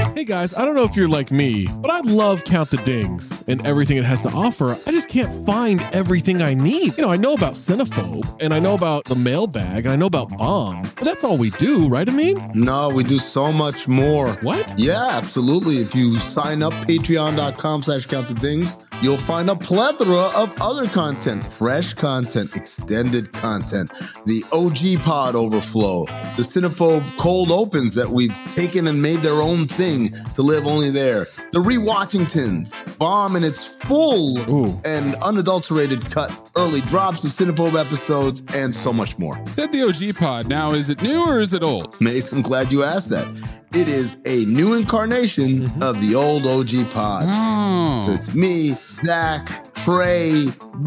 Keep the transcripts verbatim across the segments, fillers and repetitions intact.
Hey guys, I don't know if you're like me, but I love Count the Dings and everything it has to offer. I just can't find everything I need. You know, I know about Cinephobe, and I know about the mailbag, and I know about Bomb, but that's all we do, right, Amin? No, we do so much more. What? Yeah, absolutely. If you sign up, patreon.com slash count the dings, you'll find a plethora of other content, fresh content, extended content, the O G Pod Overflow, the Cinephobe Cold Opens that we've taken and made their own thing to live only there, the Rewatchingtons, Bomb in its full Ooh. and unadulterated cut, early drops of Cinephobe episodes, and so much more. You said the O G Pod. Now, is it new or is it old? Mace, I'm glad you asked that. It is a new incarnation mm-hmm. of the old O G Pod. Oh. So it's me, Zach, Trey,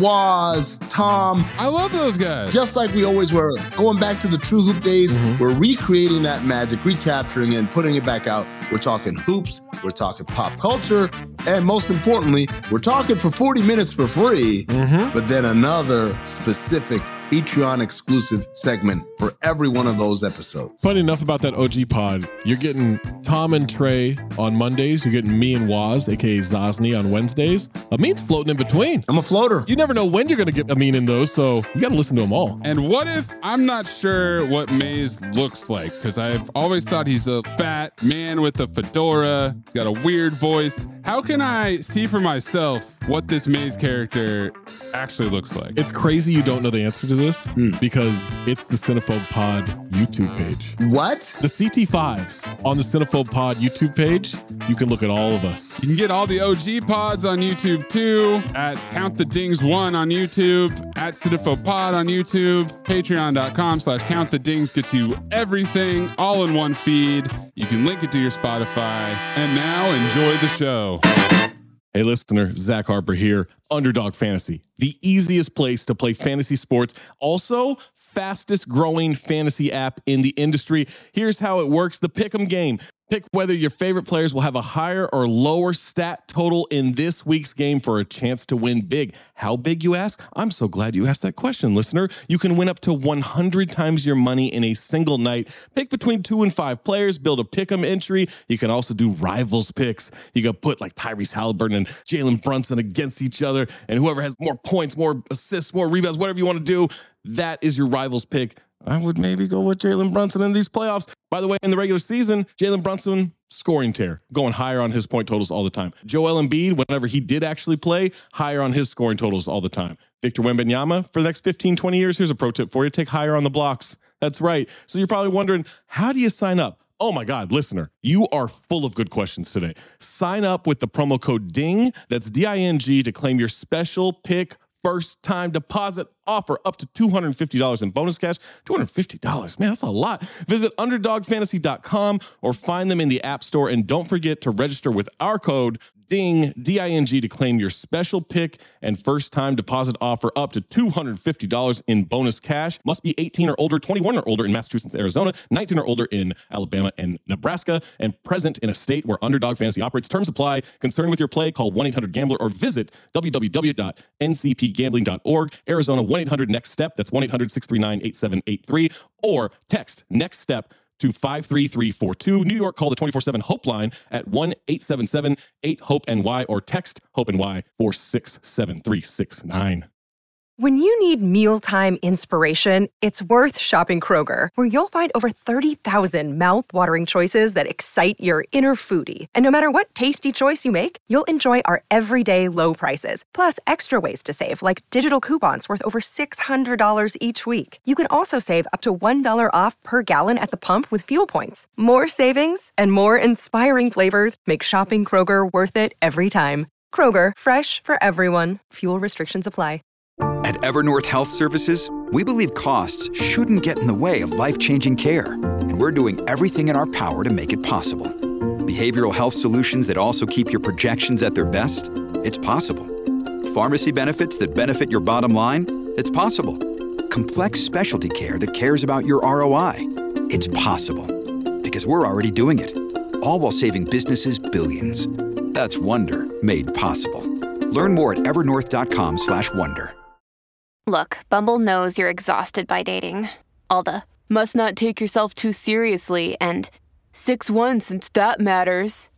Waz, Tom. I love those guys. Just like we always were. Going back to the True Hoop days, mm-hmm. we're recreating that magic, recapturing it, and putting it back out. We're talking hoops, we're talking pop culture, and most importantly, we're talking for forty minutes for free, mm-hmm. but then another specific Patreon exclusive segment for every one of those episodes. Funny enough about that O G Pod, you're getting Tom and Trey on Mondays. You're getting me and Waz, aka Zosny, on Wednesdays. Amin's floating in between. I'm a floater. You never know when you're going to get Amin in those, so you got to listen to them all. And what if I'm not sure what Maze looks like? Because I've always thought he's a fat man with a fedora. He's got a weird voice. How can I see for myself what this Maze character actually looks like? It's crazy you don't know the answer to this mm. because it's the Cinephobe Pod YouTube page. What? The C T fives on the Cinephobe Pod YouTube page. You can look at all of us. You can get all the O G pods on YouTube too, at Count the Dings one on YouTube, at Cinephobe Pod on YouTube, patreon.com slash Count the Dings gets you everything all in one feed. You can link it to your Spotify. And now enjoy the show. Hey listener, Zach Harper here. Underdog Fantasy, the easiest place to play fantasy sports. Also, fastest growing fantasy app in the industry. Here's how it works. The Pick'em game. Pick whether your favorite players will have a higher or lower stat total in this week's game for a chance to win big. How big, you ask? I'm so glad you asked that question, listener. You can win up to one hundred times your money in a single night. Pick between two and five players, build a pick'em entry. You can also do rivals picks. You can put like Tyrese Halliburton and Jalen Brunson against each other, and whoever has more points, more assists, more rebounds, whatever you want to do, that is your rivals pick. I would maybe go with Jalen Brunson in these playoffs. By the way, in the regular season, Jalen Brunson, scoring tear, going higher on his point totals all the time. Joel Embiid, whenever he did actually play, higher on his scoring totals all the time. Victor Wembanyama, for the next fifteen, twenty years, here's a pro tip for you. Take higher on the blocks. That's right. So you're probably wondering, how do you sign up? Oh my God, listener, you are full of good questions today. Sign up with the promo code DING, that's D I N G, to claim your special pick first time deposit offer up to two hundred fifty dollars in bonus cash. two hundred fifty dollars, man, that's a lot. Visit underdog fantasy dot com or find them in the App Store. And don't forget to register with our code DING, D I N G, to claim your special pick and first time deposit offer up to two hundred fifty dollars in bonus cash. Must be eighteen or older, twenty-one or older in Massachusetts, Arizona, nineteen or older in Alabama and Nebraska, and present in a state where Underdog Fantasy operates. Terms apply. Concerned with your play, call one eight hundred gambler or visit w w w dot n c p gambling dot org. Arizona, one eight hundred next step. That's one eight hundred six three nine eight seven eight three. Or text next step to five three three four two. New York, call the twenty-four seven HOPE line at one eight seven seven eight hope N Y or text HOPE-NY four six seven three six nine. When you need mealtime inspiration, it's worth shopping Kroger, where you'll find over thirty thousand mouth-watering choices that excite your inner foodie. And no matter what tasty choice you make, you'll enjoy our everyday low prices, plus extra ways to save, like digital coupons worth over six hundred dollars each week. You can also save up to one dollar off per gallon at the pump with fuel points. More savings and more inspiring flavors make shopping Kroger worth it every time. Kroger, fresh for everyone. Fuel restrictions apply. At Evernorth Health Services, we believe costs shouldn't get in the way of life-changing care, and we're doing everything in our power to make it possible. Behavioral health solutions that also keep your projections at their best? It's possible. Pharmacy benefits that benefit your bottom line? It's possible. Complex specialty care that cares about your R O I? It's possible. Because we're already doing it. All while saving businesses billions. That's Wonder made possible. Learn more at evernorth.com slash wonder. Look, Bumble knows you're exhausted by dating. All the, must not take yourself too seriously, and six one since that matters.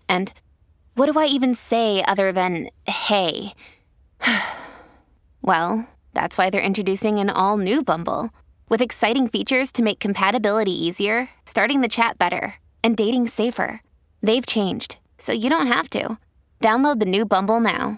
And what do I even say other than, hey? Well, that's why they're introducing an all-new Bumble, with exciting features to make compatibility easier, starting the chat better, and dating safer. They've changed, so you don't have to. Download the new Bumble now.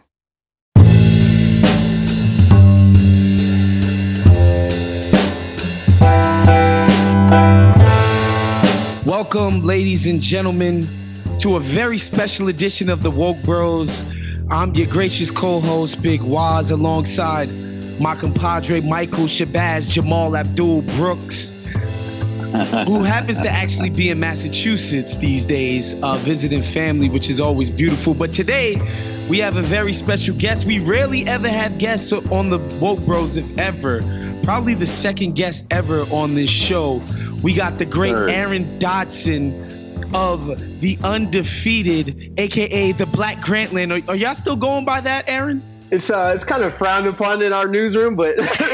Welcome, ladies and gentlemen, to a very special edition of the Woke Bros. I'm your gracious co-host, Big Waz, alongside my compadre, Michael Shabazz Jamal Abdul Brooks, who happens to actually be in Massachusetts these days, uh, visiting family, which is always beautiful. But today, we have a very special guest. We rarely ever have guests on the Woke Bros, if ever. Probably the second guest ever on this show. We got the great Third. Aaron Dodson of the Undefeated, a k a the Black Grantland. Are, are y'all still going by that, Aaron? It's uh, it's kind of frowned upon in our newsroom, but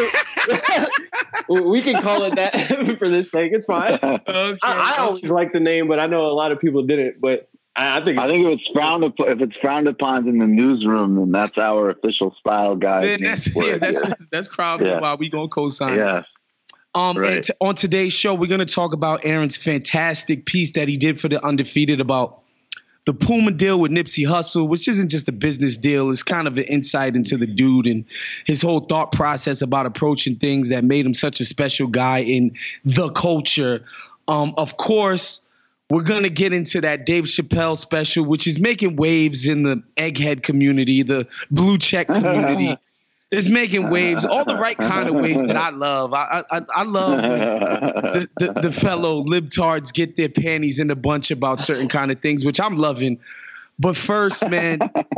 we can call it that for this sake. It's fine. Okay. I, I always like the name, but I know a lot of people didn't. But I, I think it's I think if it's frowned upon, if it's frowned upon in the newsroom, then that's our official style, guys. Man, that's yeah, that's yeah. that's probably yeah. why we gonna co-sign. Yeah. Um, right. and t- on today's show, we're gonna talk about Aaron's fantastic piece that he did for the Undefeated about the Puma deal with Nipsey Hussle, which isn't just a business deal. It's kind of an insight into the dude and his whole thought process about approaching things that made him such a special guy in the culture. Um, of course, we're going to get into that Dave Chappelle special, which is making waves in the egghead community, the blue check community. It's making waves, all the right kind of waves that I love. I I, I love when the, the, the fellow libtards get their panties in a bunch about certain kind of things, which I'm loving. But first, man,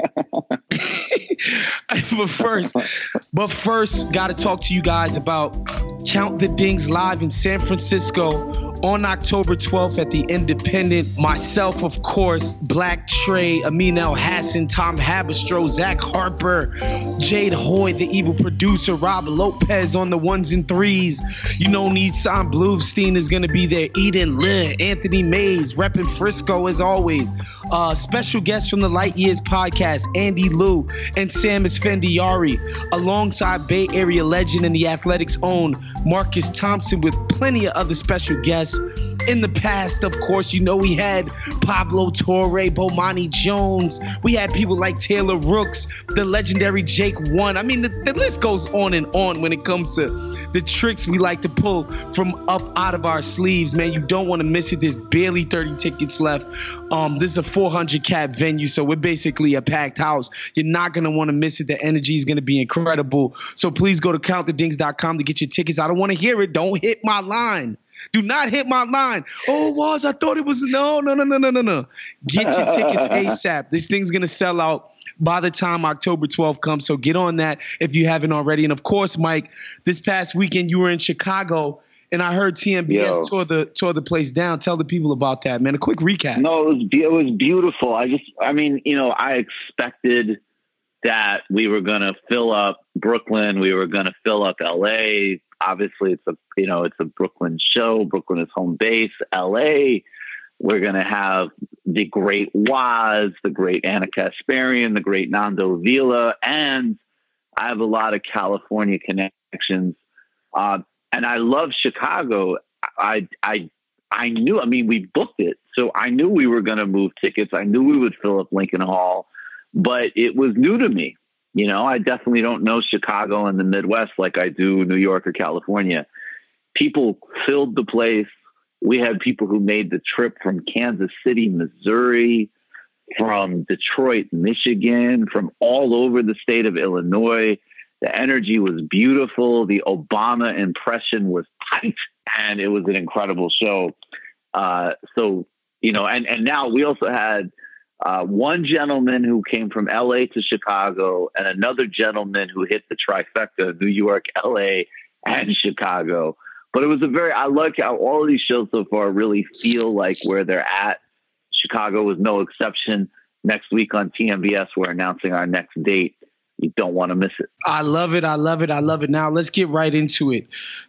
but first, but first, got to talk to you guys about Count the Dings live in San Francisco on October twelfth at the Independent. Myself, of course, Black Trey, Amin El Hassan, Tom Habistro, Zach Harper, Jade Hoy, the evil producer, Rob Lopez on the ones and threes. You know, Nissan Bluestein is going to be there. Eden Lynn, Anthony Mays, repping Frisco as always. Uh, special guests from the Light Years podcast, Andy Liu and Sam Esfandiari, alongside Bay Area legend and the Athletics' own Marcus Thompson, with plenty of other special guests. In the past, of course, you know, we had Pablo Torre, Bomani Jones. We had people like Taylor Rooks, the legendary Jake One. I mean, the, the list goes on and on when it comes to the tricks we like to pull from up out of our sleeves, man. You don't want to miss it. There's barely thirty tickets left. Um, this is a four hundred cap venue, so we're basically a packed house. You're not going to want to miss it. The energy is going to be incredible. So please go to count the dings dot com to get your tickets. I don't want to hear it. Don't hit my line. Do not hit my line. Oh, Waz, I thought it was no, no, no, no, no, no, no. Get your tickets ASAP. This thing's going to sell out by the time October twelfth comes. So get on that if you haven't already. And of course, Mike, this past weekend you were in Chicago, and I heard T M B S Yo. tore the tore the place down. Tell the people about that, man. A quick recap. No, it was it was beautiful. I just, I mean, you know, I expected that we were going to fill up Brooklyn. We were going to fill up L A. Obviously, it's a you know it's a Brooklyn show. Brooklyn is home base. L A, we're going to have the great Waz, the great Anna Kasparian, the great Nando Vila, and I have a lot of California connections. Uh, and I love Chicago. I I I knew. I mean, we booked it, so I knew we were going to move tickets. I knew we would fill up Lincoln Hall, but it was new to me. You know, I definitely don't know Chicago and the Midwest like I do New York or California. People filled the place. We had people who made the trip from Kansas City, Missouri, from Detroit, Michigan, from all over the state of Illinois. The energy was beautiful. The Obama impression was tight, and it was an incredible show. Uh, so, you know, and, and now we also had Uh, one gentleman who came from L A to Chicago, and another gentleman who hit the trifecta, New York, L A, and Chicago. But it was a very, I like how all of these shows so far really feel like where they're at. Chicago was no exception. Next week on T M B S, we're announcing our next date. You don't want to miss it. I love it. I love it. I love it. Now let's get right into it.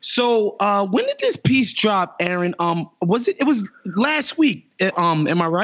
So uh, when did this piece drop, Aaron? Um, was it, it was last week. Um, am I right?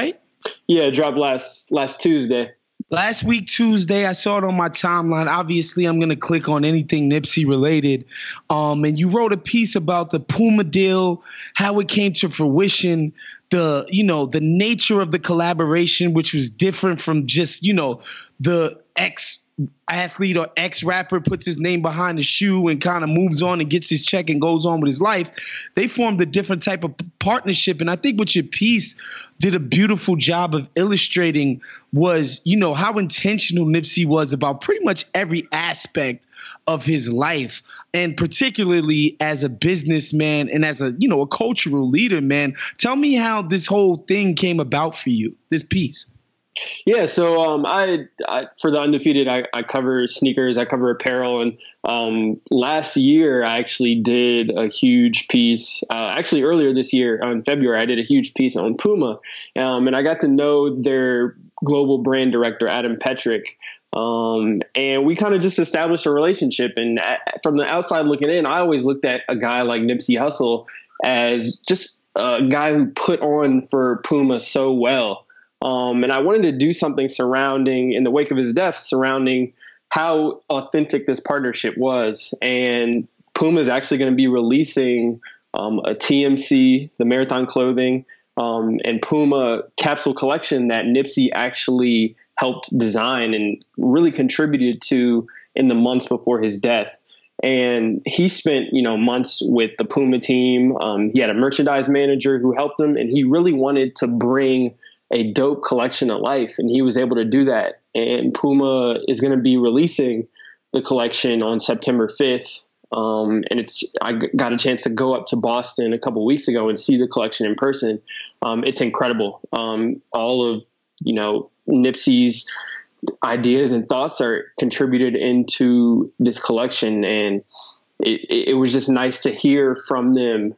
Yeah, it dropped last last Tuesday. Last week, Tuesday, I saw it on my timeline. Obviously, I'm going to click on anything Nipsey related. Um, and you wrote a piece about the Puma deal, how it came to fruition, the, you know, the nature of the collaboration, which was different from just, you know, the ex athlete or ex-rapper puts his name behind the shoe and kind of moves on and gets his check and goes on with his life. They formed a different type of partnership. And I think what your piece did a beautiful job of illustrating was, you know, how intentional Nipsey was about pretty much every aspect of his life, and particularly as a businessman and as a, you know, a cultural leader, man. Tell me how this whole thing came about for you, this piece. Yeah, so um, I, I for the Undefeated, I, I cover sneakers, I cover apparel, and um, last year I actually did a huge piece. Uh, actually, earlier this year, in February, I did a huge piece on Puma, um, and I got to know their global brand director, Adam Petrick, um, and we kind of just established a relationship. And at, from the outside looking in, I always looked at a guy like Nipsey Hussle as just a guy who put on for Puma so well. Um, and I wanted to do something surrounding, in the wake of his death, surrounding how authentic this partnership was. And Puma is actually going to be releasing um, a T M C, the Marathon Clothing, um, and Puma capsule collection that Nipsey actually helped design and really contributed to in the months before his death. And he spent, you know, months with the Puma team. Um, he had a merchandise manager who helped him, and he really wanted to bring a dope collection of life, and he was able to do that. And Puma is going to be releasing the collection on September fifth. Um, and it's, I got a chance to go up to Boston a couple weeks ago and see the collection in person. Um, it's incredible. Um, all of, you know, Nipsey's ideas and thoughts are contributed into this collection. And it, it was just nice to hear from them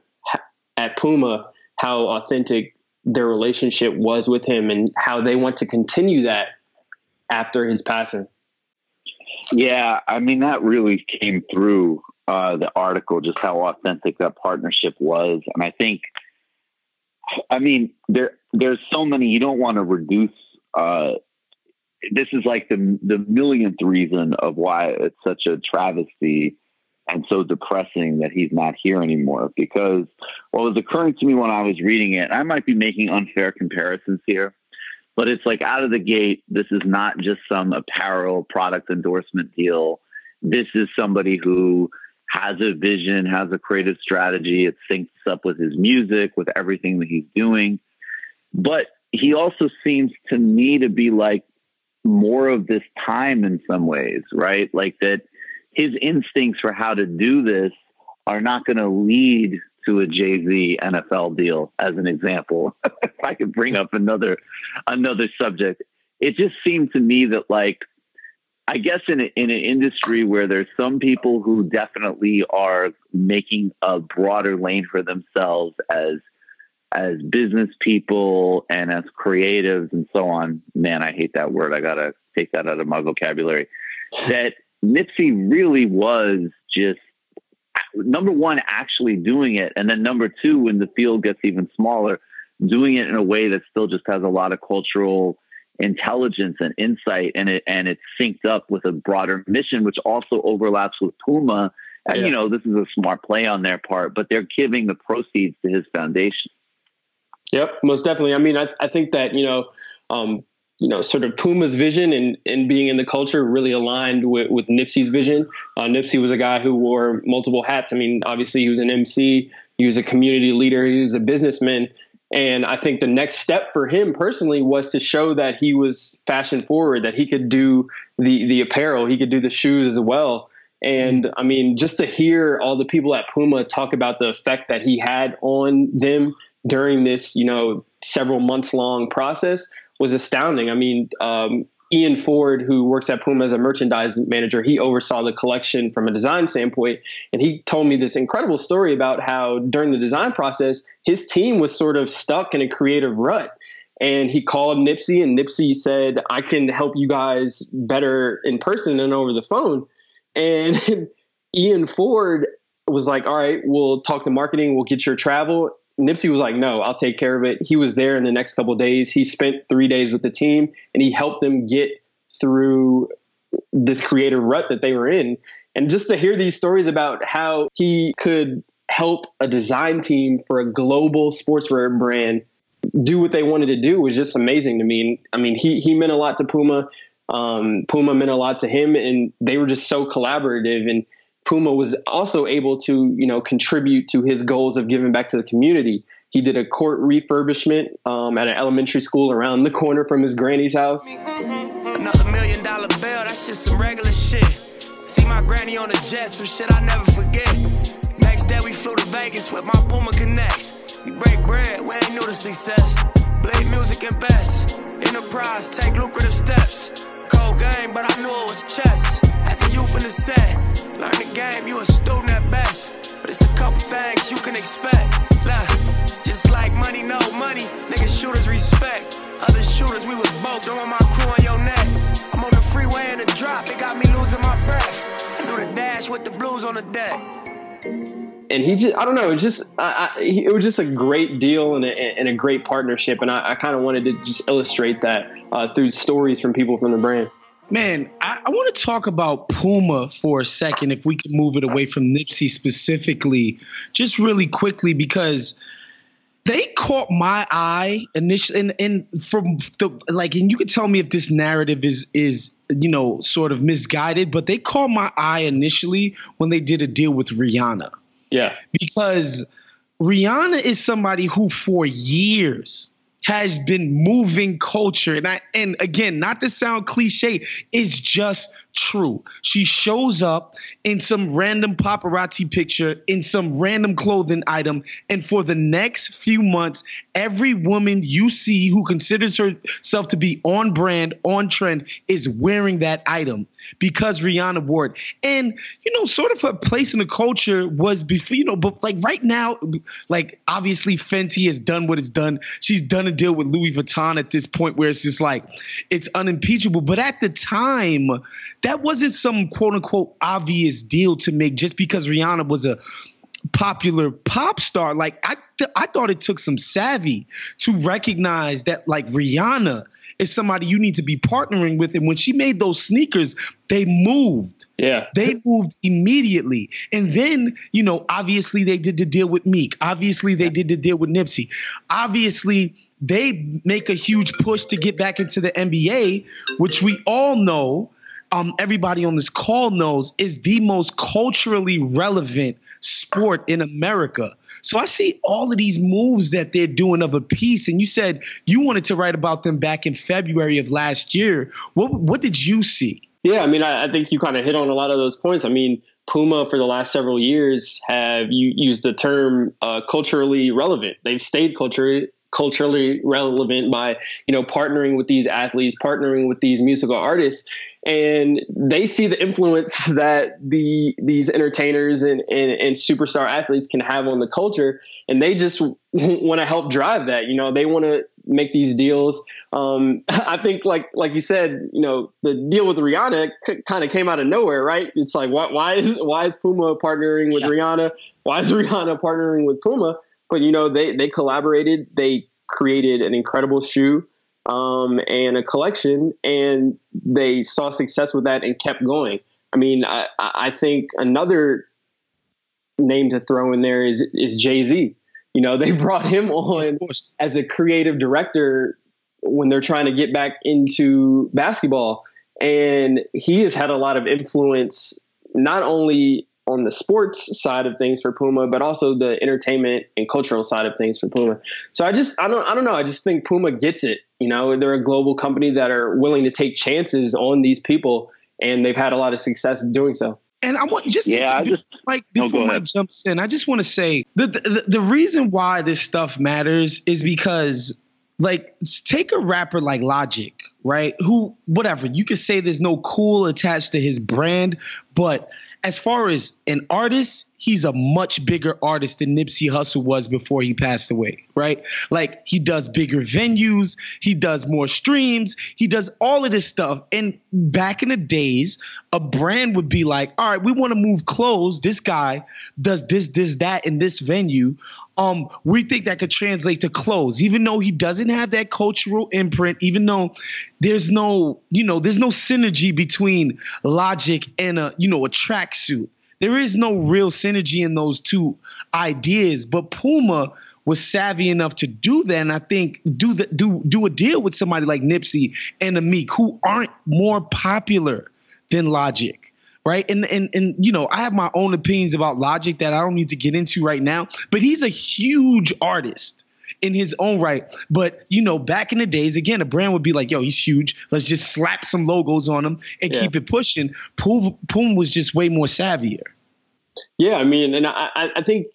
at Puma how authentic their relationship was with him and how they want to continue that after his passing. Yeah, I mean, that really came through uh, the article, just how authentic that partnership was. And I think, I mean, there there's so many, you don't want to reduce, uh, this is like the the millionth reason of why it's such a travesty and so depressing that he's not here anymore. Because what was occurring to me when I was reading it, I might be making unfair comparisons here, but it's like out of the gate, this is not just some apparel product endorsement deal. This is somebody who has a vision, has a creative strategy. It syncs up with his music, with everything that he's doing. But he also seems to me to be like more of this time in some ways, right? Like that his instincts for how to do this are not going to lead to a Jay-Z N F L deal, as an example. If I could bring up another another subject, it just seemed to me that, like, I guess in a, in an industry where there's some people who definitely are making a broader lane for themselves as as business people and as creatives and so on. Man, I hate that word. I gotta take that out of my vocabulary. That Nipsey really was just, number one, actually doing it. And then number two, when the field gets even smaller, doing it in a way that still just has a lot of cultural intelligence and insight, and it and it's synced up with a broader mission, which also overlaps with Puma. And, yeah. you know, this is a smart play on their part, but they're giving the proceeds to his foundation. Yep, most definitely. I mean, I, I think that, you know, um, you know, sort of Puma's vision and, and being in the culture really aligned with, with Nipsey's vision. Uh, Nipsey was a guy who wore multiple hats. I mean, obviously he was an M C, he was a community leader, he was a businessman. And I think the next step for him personally was to show that he was fashion forward, that he could do the the apparel, he could do the shoes as well. And I mean, just to hear all the people at Puma talk about the effect that he had on them during this, you know, several months long process was astounding. I mean, um, Ian Ford, who works at Puma as a merchandise manager, he oversaw the collection from a design standpoint. And he told me this incredible story about how during the design process, his team was sort of stuck in a creative rut. And he called Nipsey, and Nipsey said, I can help you guys better in person than over the phone. And Ian Ford was like, all right, we'll talk to marketing. We'll get your travel. Nipsey was like, no, I'll take care of it. He was there in the next couple of days. He spent three days with the team and he helped them get through this creative rut that they were in. And just to hear these stories about how he could help a design team for a global sportswear brand do what they wanted to do was just amazing to me. I mean, he he meant a lot to Puma. Um, Puma meant a lot to him, and they were just so collaborative. And Puma was also able to, you know, contribute to his goals of giving back to the community. He did a court refurbishment um, at an elementary school around the corner from his granny's house. Another million dollar bill, that's just some regular shit. See my granny on the jet, some shit I never forget. Next day we flew to Vegas with my Puma Connects. We break bread, we ain't new to success. Blade music invest. Enterprise, take lucrative steps. Cold game, but I knew it was chess. As a youth in the set, learn the game, you a student at best. But it's a couple things you can expect. Look, just like money, no money, niggas shooters respect. Other shooters, we was both throwing my crew on your neck. I'm on the freeway in the drop, it got me losing my breath. I do the dash with the blues on the deck. And he just, I don't know, it just, I, I, it was just a great deal and a, and a great partnership. And I, I kind of wanted to just illustrate that uh, through stories from people from the brand. Man, I, I want to talk about Puma for a second, if we could move it away from Nipsey specifically, just really quickly, because they caught my eye initially. And, and from the, like, and you could tell me if this narrative is, is, you know, sort of misguided, but they caught my eye initially when they did a deal with Rihanna. Yeah. Because Rihanna is somebody who for years has been moving culture. And I, and again, not to sound cliche, it's just true. She shows up in some random paparazzi picture, in some random clothing item, and for the next few months, every woman you see who considers herself to be on brand, on trend, is wearing that item because Rihanna wore it. And, you know, sort of her place in the culture was before, you know, but like right now, like obviously Fenty has done what it's done. She's done a deal with Louis Vuitton at this point where it's just like, it's unimpeachable. But at the time, that wasn't some quote unquote obvious deal to make just because Rihanna was a popular pop star. Like I, th- I thought it took some savvy to recognize that like Rihanna is somebody you need to be partnering with. And when she made those sneakers, they moved. Yeah. They moved immediately. And then, you know, obviously they did the deal with Meek. Obviously they did the deal with Nipsey. Obviously they make a huge push to get back into the N B A, which we all know, um, everybody on this call knows is the most culturally relevant sport in America. So I see all of these moves that they're doing of a piece. And you said you wanted to write about them back in February of last year. What what did you see? Yeah, I mean, I, I think you kind of hit on a lot of those points. I mean, Puma for the last several years have you used the term uh, culturally relevant. They've stayed culturally culturally relevant by, you know, partnering with these athletes, partnering with these musical artists. And they see the influence that the these entertainers and, and, and superstar athletes can have on the culture. And they just want to help drive that. You know, they want to make these deals. Um, I think, like like you said, you know, the deal with Rihanna c- kind of came out of nowhere, right? It's like, why, why is why is Puma partnering with yeah. Rihanna? Why is Rihanna partnering with Puma? But, you know, they they collaborated. They created an incredible shoe. Um, and a collection, and they saw success with that and kept going. I mean, I, I think another name to throw in there is is Jay-Z. You know, they brought him on as a creative director when they're trying to get back into basketball, and he has had a lot of influence, not only on the sports side of things for Puma, but also the entertainment and cultural side of things for Puma. So I just, I don't, I don't know. I just think Puma gets it. You know, they're a global company that are willing to take chances on these people, and they've had a lot of success doing so. And I want just, yeah, to, I just like before no, Mike jumps in, I just want to say the, the the reason why this stuff matters is because, like, take a rapper like Logic, right? Who, whatever, you could say there's no cool attached to his brand, but as far as an artist, he's a much bigger artist than Nipsey Hussle was before he passed away, right? Like, he does bigger venues, he does more streams, he does all of this stuff. And back in the days, a brand would be like, all right, we want to move clothes. This guy does this, this, that in this venue. Um, we think that could translate to clothes, even though he doesn't have that cultural imprint, even though there's no, you know, there's no synergy between Logic and a, you know, a tracksuit. There is no real synergy in those two ideas, but Puma was savvy enough to do that, and I think do the, do do a deal with somebody like Nipsey and Amik, who aren't more popular than Logic. Right. And, and, and, you know, I have my own opinions about Logic that I don't need to get into right now, but he's a huge artist in his own right. But, you know, back in the days, again, a brand would be like, yo, he's huge. Let's just slap some logos on him and yeah. keep it pushing. Puma, Puma was just way more savvier. Yeah, I mean, and I, I think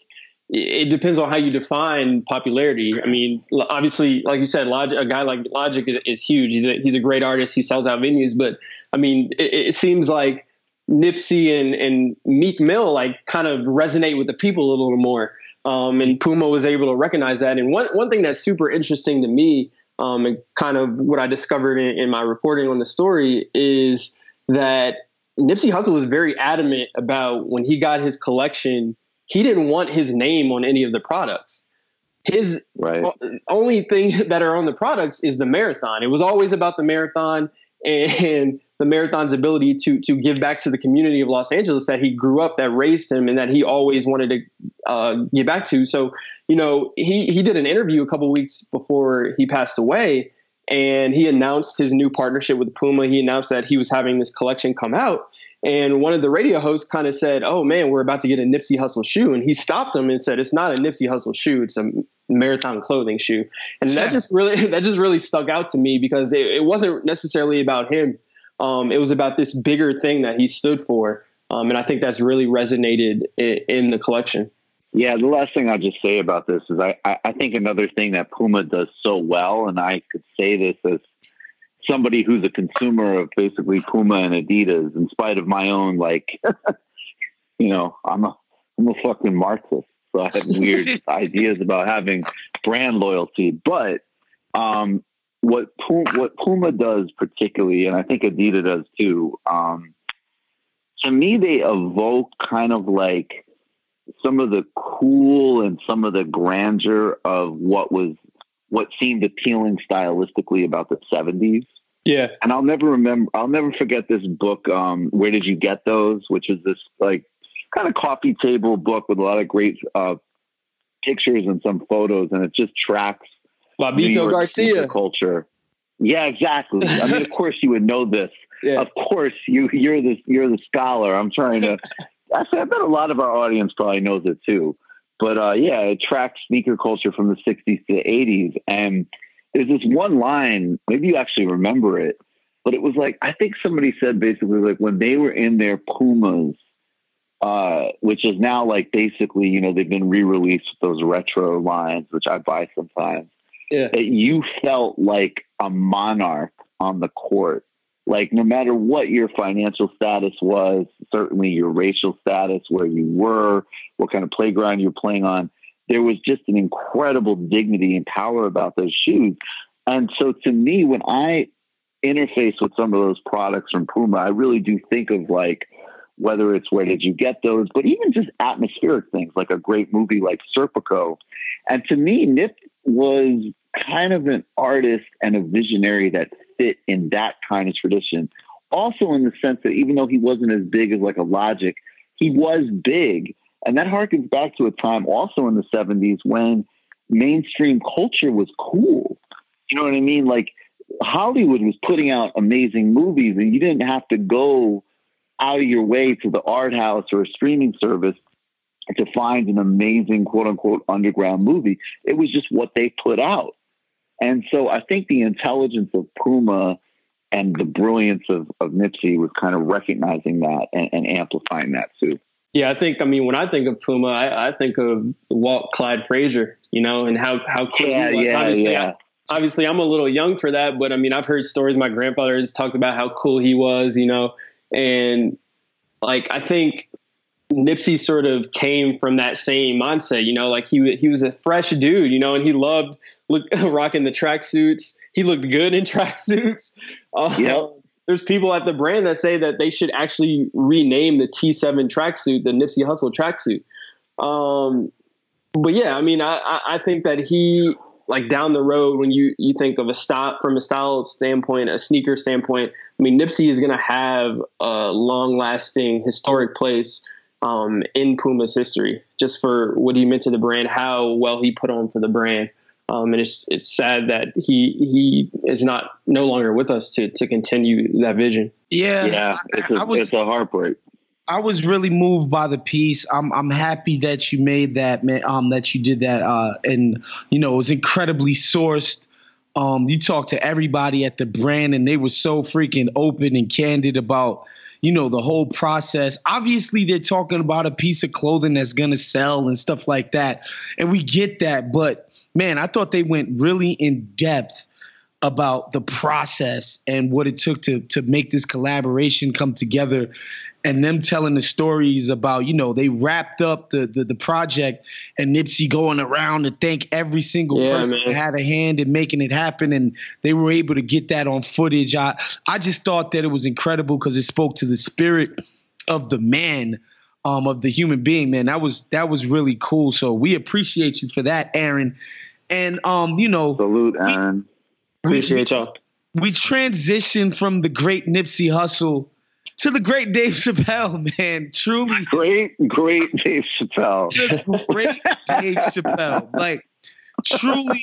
it depends on how you define popularity. I mean, obviously, like you said, Logic, a guy like Logic is huge. He's a, he's a great artist. He sells out venues. But, I mean, it, it seems like Nipsey and, and Meek Mill like kind of resonate with the people a little more. Um, and Puma was able to recognize that. And one, one thing that's super interesting to me, um, and kind of what I discovered in, in my reporting on the story, is that Nipsey Hussle was very adamant about when he got his collection, he didn't want his name on any of the products. His right. only thing that are on the products is the marathon. It was always about the marathon and the marathon's ability to to give back to the community of Los Angeles that he grew up, that raised him, and that he always wanted to uh, give back to. So, you know, he he did an interview a couple of weeks before he passed away, and he announced his new partnership with Puma. He announced that he was having this collection come out. And one of the radio hosts kind of said, oh, man, we're about to get a Nipsey Hussle shoe. And he stopped him and said, it's not a Nipsey Hussle shoe. It's a marathon clothing shoe. And yeah. that just really that just really stuck out to me because it, it wasn't necessarily about him. Um, it was about this bigger thing that he stood for. Um, and I think that's really resonated in, in the collection. Yeah, the last thing I'll just say about this is I, I think another thing that Puma does so well, and I could say this as somebody who's a consumer of basically Puma and Adidas, in spite of my own, like, you know, I'm a, I'm a fucking Marxist. So I have weird ideas about having brand loyalty. But um, what, Puma, what Puma does particularly, and I think Adidas does too, um, to me, they evoke kind of like some of the cool and some of the grandeur of what was what seemed appealing stylistically about the seventies. Yeah. And I'll never remember, I'll never forget this book, um, Where Did You Get Those? Which is this like kind of coffee table book with a lot of great uh, pictures and some photos. And it just tracks Fabito Garcia culture. Yeah, exactly. I mean, of course you would know this. Yeah. Of course you, you're the, you're the scholar. I'm trying to, actually, I bet a lot of our audience probably knows it too. But uh, yeah, it tracks sneaker culture from the sixties to the eighties. And there's this one line, maybe you actually remember it, but it was like, I think somebody said basically like when they were in their Pumas, uh, which is now like basically, you know, they've been re-released with those retro lines, which I buy sometimes. Yeah. That you felt like a monarch on the court. Like no matter what your financial status was, certainly your racial status, where you were, what kind of playground you're playing on, there was just an incredible dignity and power about those shoes. And so to me, when I interface with some of those products from Puma, I really do think of like, whether it's Where Did You Get Those, but even just atmospheric things like a great movie like Serpico. And to me, Nip was kind of an artist and a visionary that fit in that kind of tradition. Also in the sense that even though he wasn't as big as like a Logic, he was big. And that harkens back to a time also in the seventies when mainstream culture was cool. You know what I mean? Like Hollywood was putting out amazing movies and you didn't have to go out of your way to the art house or a streaming service to find an amazing quote unquote underground movie. It was just what they put out. And so I think the intelligence of Puma and the brilliance of, of Nipsey was kind of recognizing that and, and amplifying that too. Yeah, I think, I mean, when I think of Puma, I, I think of Walt Clyde Frazier, you know, and how, how cool yeah, he was. Yeah, obviously, yeah. I, obviously, I'm a little young for that, but I mean, I've heard stories. My grandfather has talked about how cool he was, you know, and like, I think Nipsey sort of came from that same mindset, you know, like he he was a fresh dude, you know, and he loved look, rocking the tracksuits. He looked good in tracksuits. Uh, yeah. There's people at the brand that say that they should actually rename the T seven tracksuit the Nipsey Hussle tracksuit. Um, but yeah, I mean, I, I think that he, like down the road, when you, you think of a style from a style standpoint, a sneaker standpoint, I mean, Nipsey is going to have a long lasting historic place um, in Puma's history, just for what he meant to the brand, how well he put on for the brand. Um, and it's it's sad that he he is not no longer with us to to continue that vision. Yeah, yeah, it's a, I, I was, it's a heartbreak. I was really moved by the piece. I'm I'm happy that you made that, man. Um, that you did that. Uh, and you know, it was incredibly sourced. Um, you talked to everybody at the brand, and they were so freaking open and candid about, you know, the whole process. Obviously, they're talking about a piece of clothing that's gonna sell and stuff like that, and we get that, but man, I thought they went really in depth about the process and what it took to to make this collaboration come together, and them telling the stories about, you know, they wrapped up the the, the project and Nipsey going around to thank every single yeah, person man. that had a hand in making it happen, and they were able to get that on footage. I I just thought that it was incredible because it spoke to the spirit of the man. Um, of the human being, man, that was that was really cool. So we appreciate you for that, Aaron. And um, you know, salute, Aaron. We, appreciate y'all. We transitioned from the great Nipsey Hussle to the great Dave Chappelle, man. Truly, great, great Dave Chappelle. The great Dave Chappelle, like truly,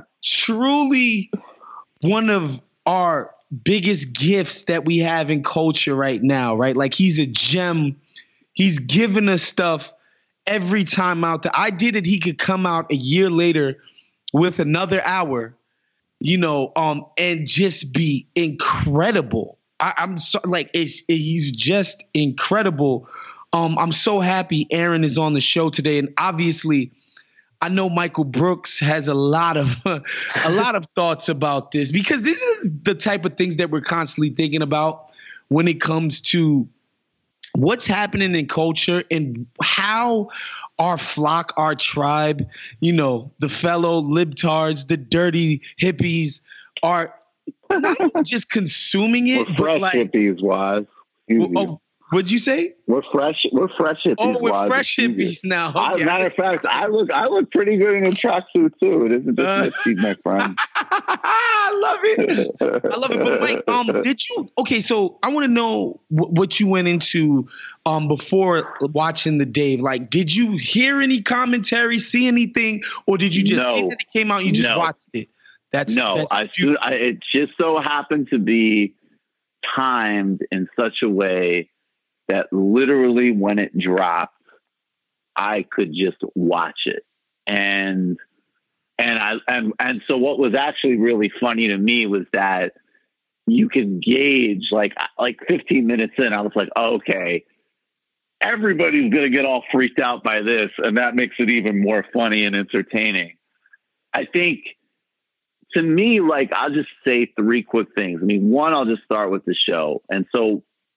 truly one of our biggest gifts that we have in culture right now. Right, like he's a gem. He's given us stuff every time out there. I did it. He could come out a year later with another hour, you know, um, and just be incredible. I, I'm so like, it's, it, he's just incredible. Um, I'm so happy Aaron is on the show today. And obviously I know Michael Brooks has a lot of, a lot of thoughts about this, because this is the type of things that we're constantly thinking about when it comes to what's happening in culture and how our flock, our tribe, you know, the fellow libtards, the dirty hippies are not only just consuming it, we're but fresh like hippies, wise. Oh, what'd you say? We're fresh. We're fresh hippies. Oh, we're wise. fresh hippies now. Okay, I, matter of fact, I look, I look pretty good in a tracksuit too. It isn't just Nipsey, my friend. I love it. I love it. But Mike, um, did you? Okay, so I want to know w- what you went into um before watching the Dave. Like, did you hear any commentary, see anything, or did you just no. see that it came out and you just no. watched it? That's no. that's I, should, I it just so happened to be timed in such a way that literally when it dropped, I could just watch it. And and I and and so what was actually really funny to me was that you could gauge like like fifteen minutes in, I was like, oh, okay, everybody's gonna get all freaked out by this, and that makes it even more funny and entertaining. I think to me, like, I'll just say three quick things. I mean, one, I'll just start with the show. And so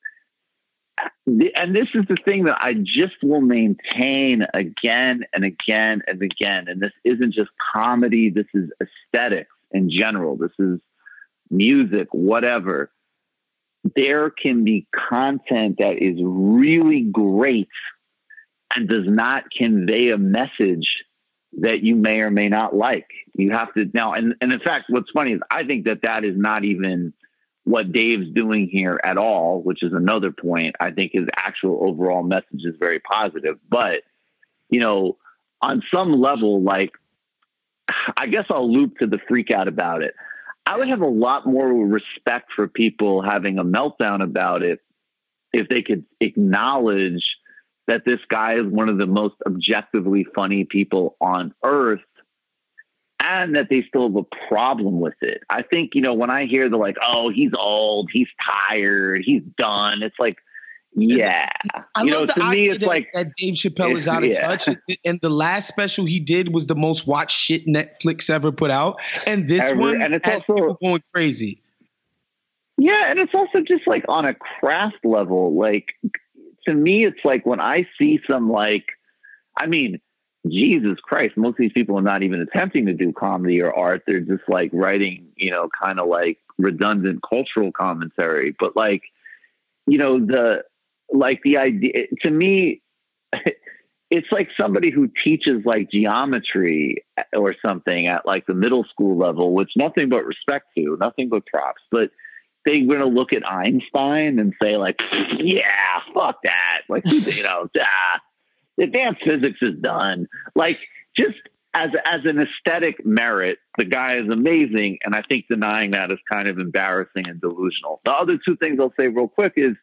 and this is the thing that I just will maintain again and again and again. And this isn't just comedy. This is aesthetics in general. This is music, whatever. There can be content that is really great and does not convey a message that you may or may not like. You have to now. And, and in fact, what's funny is I think that that is not even what Dave's doing here at all, which is another point. I think his actual overall message is very positive, but you know, on some level, like, I guess I'll loop to the freak out about it. I would have a lot more respect for people having a meltdown about it if they could acknowledge that this guy is one of the most objectively funny people on earth, and that they still have a problem with it. I think, you know, when I hear the like, oh, he's old, he's tired, he's done. It's like, yeah. I you love know, the to me, it's that, like that Dave Chappelle is out of yeah. touch. And the last special he did was the most watched shit Netflix ever put out. And this Ever, one and it's has also people going crazy. Yeah, and it's also just like on a craft level. Like, to me, it's like when I see some like, I mean, Jesus Christ, most of these people are not even attempting to do comedy or art. They're just like writing, you know, kind of like redundant cultural commentary. But like, you know, the, like the idea to me, it's like somebody who teaches like geometry or something at like the middle school level, which nothing but respect to, nothing but props. But they're going to look at Einstein and say like, yeah, fuck that. Like, you know, ah, advanced physics is done. Like, just as as an aesthetic merit, the guy is amazing. And I think denying that is kind of embarrassing and delusional. The other two things I'll say real quick is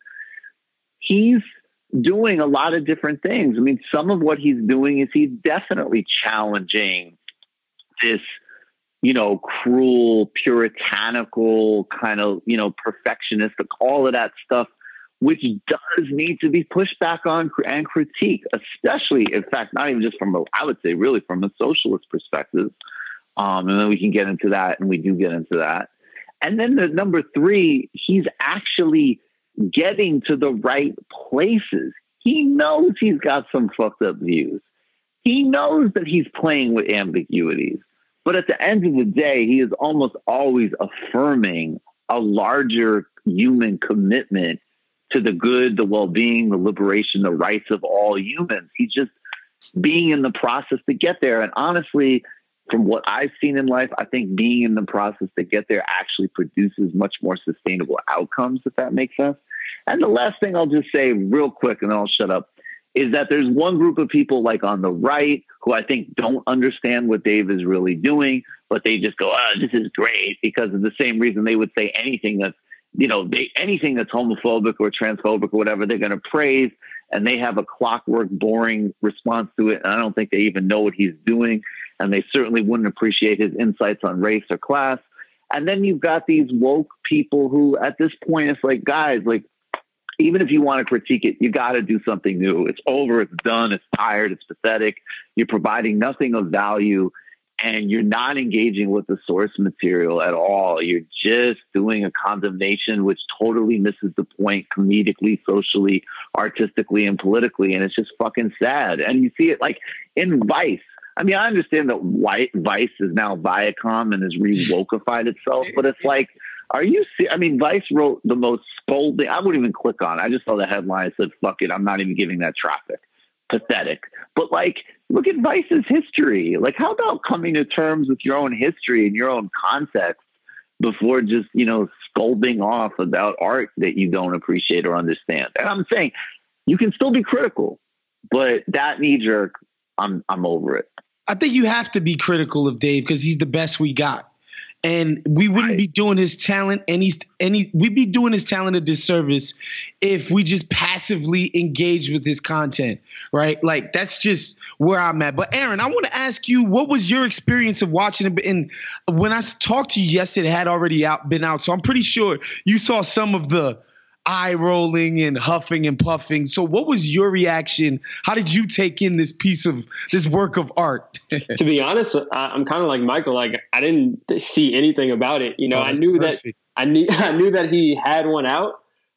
he's doing a lot of different things. I mean, some of what he's doing is he's definitely challenging this, you know, cruel, puritanical kind of, you know, perfectionistic, all of that stuff, which does need to be pushed back on and critiqued, especially, in fact, not even just from a, I would say really from a socialist perspective. Um, and then we can get into that, and we do get into that. And then the number three, he's actually getting to the right places. He knows he's got some fucked up views. He knows that he's playing with ambiguities. But at the end of the day, he is almost always affirming a larger human commitment to the good, the well-being, the liberation, the rights of all humans. He's just being in the process to get there. And honestly, from what I've seen in life, I think being in the process to get there actually produces much more sustainable outcomes, if that makes sense. And the last thing I'll just say real quick, and then I'll shut up, is that there's one group of people like on the right who I think don't understand what Dave is really doing, but they just go, oh, this is great, because of the same reason they would say anything that's, you know, they, anything that's homophobic or transphobic or whatever, they're going to praise, and they have a clockwork, boring response to it. And I don't think they even know what he's doing. And they certainly wouldn't appreciate his insights on race or class. And then you've got these woke people who at this point, it's like, guys, like, even if you want to critique it, you got to do something new. It's over. It's done. It's tired. It's pathetic. You're providing nothing of value, and you're not engaging with the source material at all. You're just doing a condemnation, which totally misses the point comedically, socially, artistically, and politically. And it's just fucking sad. And you see it like in Vice. I mean, I understand that white Vice is now Viacom and has re-wokeified itself, but it's like, are you see? I mean, Vice wrote the most scolding. I wouldn't even click on it. I just saw the headline and said, fuck it, I'm not even giving that traffic. Pathetic. But like, look at Vice's history. Like, how about coming to terms with your own history and your own context before just, you know, scolding off about art that you don't appreciate or understand? And I'm saying you can still be critical, but that knee jerk, I'm I'm over it. I think you have to be critical of Dave because he's the best we got. And we wouldn't right. be doing his talent any, any, we'd be doing his talent a disservice if we just passively engage with his content, right? Like, that's just where I'm at. But Aaron, I want to ask you, what was your experience of watching it? And when I talked to you yesterday, it had already out, been out. So I'm pretty sure you saw some of the eye rolling and huffing and puffing. So what was your reaction? How did you take in this piece of this work of art? To be honest, I, I'm kind of like Michael. Like, I didn't see anything about it. You know, oh, I knew perfect. that I knew I knew that he had one out.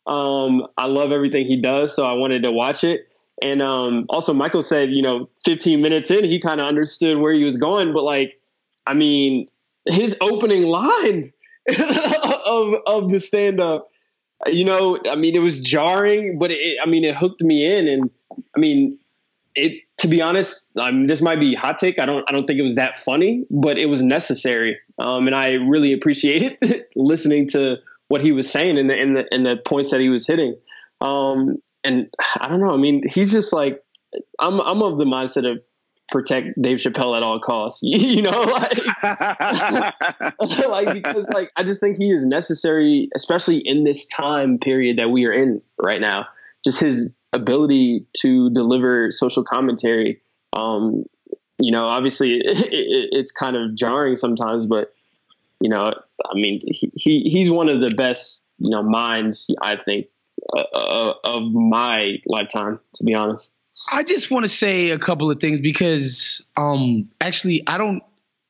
Um, I love everything he does, so I wanted to watch it. And um, also, Michael said, you know, fifteen minutes in, he kind of understood where he was going. But like, I mean, his opening line of of the stand up. You know, I mean, it was jarring, but it, I mean, it hooked me in. And I mean, it, to be honest, um, this might be a hot take. I don't, I don't think it was that funny, but it was necessary. Um, and I really appreciated listening to what he was saying and the, and the, and the points that he was hitting. Um, and I don't know. I mean, he's just like, I'm, I'm of the mindset of protect Dave Chappelle at all costs, you know, like, like, because like, I just think he is necessary, especially in this time period that we are in right now. Just his ability to deliver social commentary. Um, you know, obviously it, it, it's kind of jarring sometimes, but you know, I mean, he, he he's one of the best, you know, minds, I think, uh, of my lifetime, to be honest. I just want to say a couple of things because um, actually I don't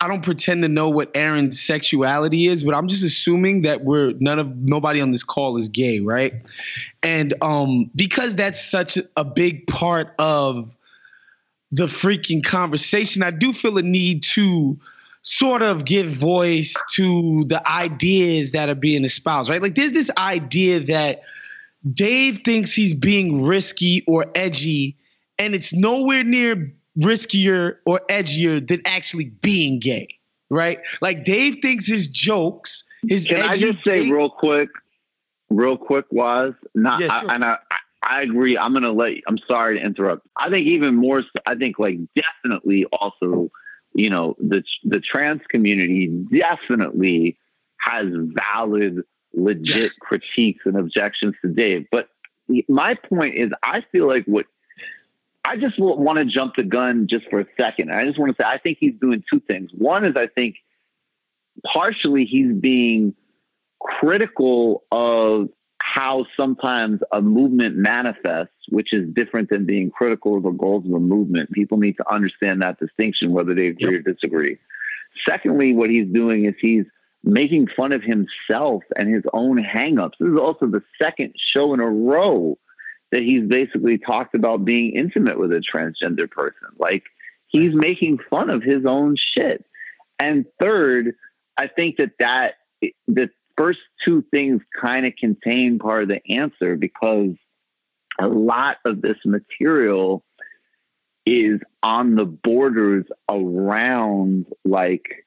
I don't pretend to know what Aaron's sexuality is, but I'm just assuming that we're none of nobody on this call is gay, right? And um, because that's such a big part of the freaking conversation, I do feel a need to sort of give voice to the ideas that are being espoused, right? Like there's this idea that Dave thinks he's being risky or edgy, and it's nowhere near riskier or edgier than actually being gay, right? Like Dave thinks his jokes, his Can edgy I just say gay- real quick, real quick, was not, Yeah, sure. I, and I, I agree. I'm gonna let. I'm sorry to interrupt. I think even more. I think like definitely also, you know, the the trans community definitely has valid, legit Yes. critiques and objections to Dave. But my point is, I feel like what I just want to jump the gun just for a second. I just want to say I think he's doing two things. One is I think partially he's being critical of how sometimes a movement manifests, which is different than being critical of the goals of a movement. People need to understand that distinction, whether they agree yep. or disagree. Secondly, what he's doing is he's making fun of himself and his own hangups. This is also the second show in a row that he's basically talked about being intimate with a transgender person. Like he's making fun of his own shit. And third, I think that that the first two things kind of contain part of the answer, because a lot of this material is on the borders around like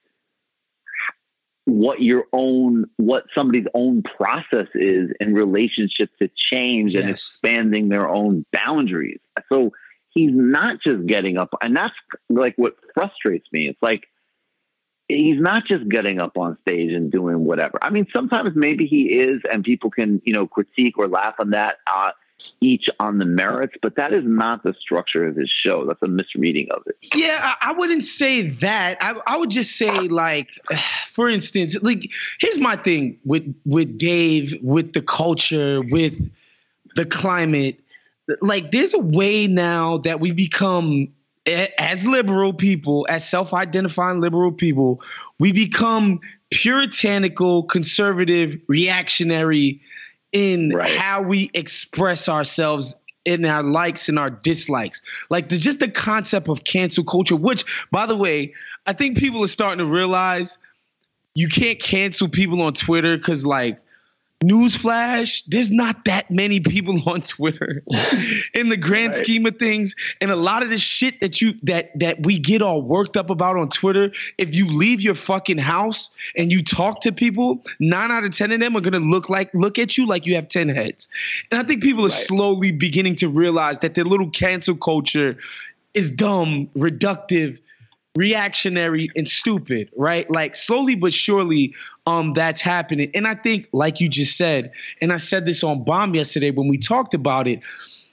what your own, what somebody's own process is in relationship to change yes. and expanding their own boundaries. So he's not just getting up, and that's like what frustrates me. It's like, he's not just getting up on stage and doing whatever. I mean, sometimes maybe he is, and people can, you know, critique or laugh on that, uh, each on the merits, but that is not the structure of his show. That's a misreading of it. Yeah, I, I wouldn't say that. I, I would just say, like, for instance, like, here's my thing with with Dave, with the culture, with the climate. Like, there's a way now that we become, as liberal people, as self-identifying liberal people, we become puritanical, conservative, reactionary in right. how we express ourselves in our likes and our dislikes. Like the, just the concept of cancel culture, which, by the way, I think people are starting to realize you can't cancel people on Twitter because, like, newsflash, there's not that many people on Twitter in the grand right. scheme of things. And a lot of the shit that you that that we get all worked up about on Twitter, if you leave your fucking house and you talk to people, nine out of ten of them are gonna look like look at you like you have ten heads. And I think people are right. slowly beginning to realize that their little cancel culture is dumb, reductive, reactionary, and stupid, right? Like slowly but surely, um, that's happening. And I think, like you just said, and I said this on Bomb yesterday when we talked about it,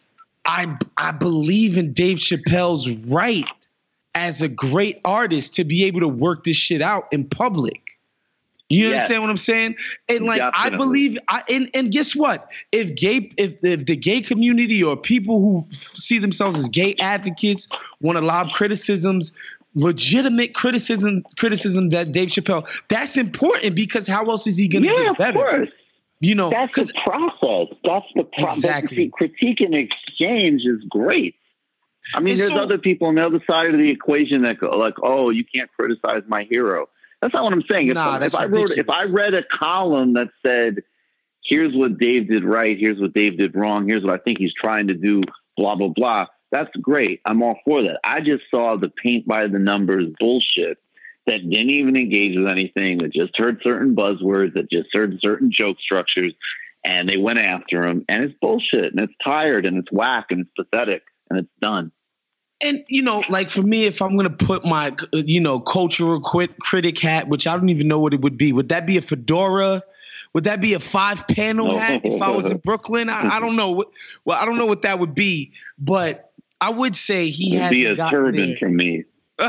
I I believe in Dave Chappelle's right as a great artist to be able to work this shit out in public. You yes. understand what I'm saying? And like, Definitely. I believe, I and, and guess what? If gay, if the, if the gay community or people who see themselves as gay advocates want to lob criticisms, legitimate criticism, criticism that Dave Chappelle, that's important because how else is he going to yeah, get better? Of course. You know, that's the process. That's the process. Exactly. Critique and exchange is great. I mean, and there's so, other people on the other side of the equation that go like, "Oh, you can't criticize my hero." That's not what I'm saying. If, nah, if I wrote, if I read a column that said, "Here's what Dave did right. Here's what Dave did wrong. Here's what I think he's trying to do." Blah blah blah. That's great. I'm all for that. I just saw the paint by the numbers bullshit that didn't even engage with anything, that just heard certain buzzwords, that just heard certain joke structures, and they went after him. And it's bullshit, and it's tired, and it's whack, and it's pathetic, and it's done. And, you know, like for me, if I'm going to put my, you know, cultural crit- critic hat, which I don't even know what it would be, would that be a fedora? Would that be a five panel hat if I was in Brooklyn? I, I don't know. What, well, I don't know what that would be, but I would say he has be a turban from me.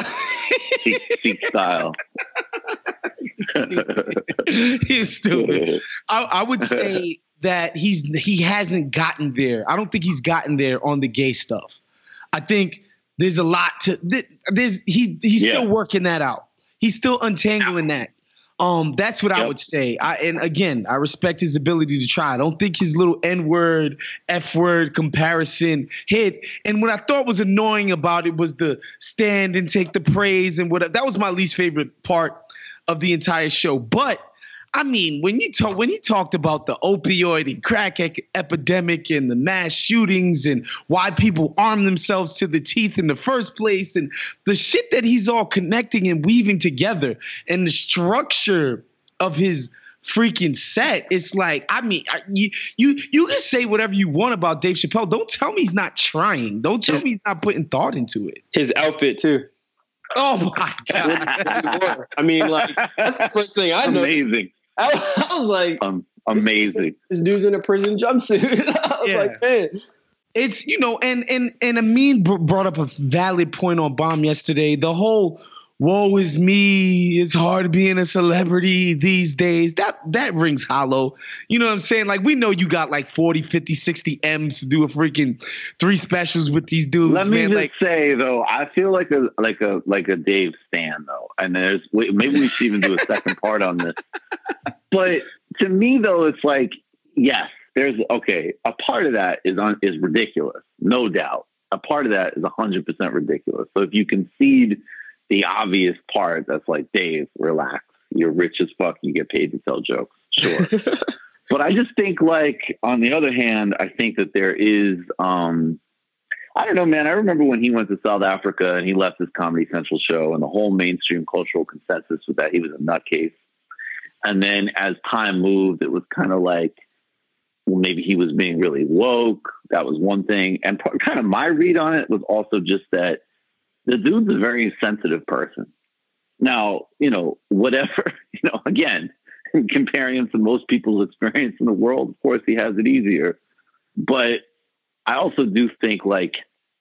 Sikh, Sikh style. He's stupid. I, I would say that he's he hasn't gotten there. I don't think he's gotten there on the gay stuff. I think there's a lot to there's he he's yeah. still working that out. he's still untangling that. Um, that's what Yep. I would say. I, and again, I respect his ability to try. I don't think his little N-word, F-word comparison hit. And what I thought was annoying about it was the stand and take the praise and whatever. That was my least favorite part of the entire show. But I mean, when you talk, when he talked about the opioid and crack ec- epidemic and the mass shootings and why people arm themselves to the teeth in the first place and the shit that he's all connecting and weaving together and the structure of his freaking set, it's like, I mean, I- you you you can say whatever you want about Dave Chappelle. Don't tell me he's not trying. Don't tell me he's not putting thought into it. His outfit too. Oh my god! I mean, like that's the first thing I noticed. Amazing. I, I was like, Um, amazing. This dude's in a prison jumpsuit. I was Yeah. like, man. It's, you know, and and and Amin br- brought up a valid point on Bomb yesterday. The whole woe is me, it's hard being a celebrity these days. That that rings hollow. You know what I'm saying? Like, we know you got like forty, fifty, sixty M's to do a freaking three specials with these dudes, Let me man. just Like, say though, I feel like a like a like a Dave Stan though, and there's maybe we should even do a second part on this. But to me though, it's like, yes, there's okay. A part of that is on is ridiculous, no doubt. A part of that is a hundred percent ridiculous. So if you concede the obvious part, that's like, Dave, relax. You're rich as fuck. You get paid to tell jokes. Sure. But I just think, like, on the other hand, I think that there is, um, I don't know, man. I remember when he went to South Africa and he left his Comedy Central show, and the whole mainstream cultural consensus was that he was a nutcase. And then as time moved, it was kind of like, well, maybe he was being really woke. That was one thing. And part, kind of my read on it was also just that the dude's a very sensitive person. Now, you know, whatever, you know, again, comparing him to most people's experience in the world, of course, he has it easier. But I also do think, like,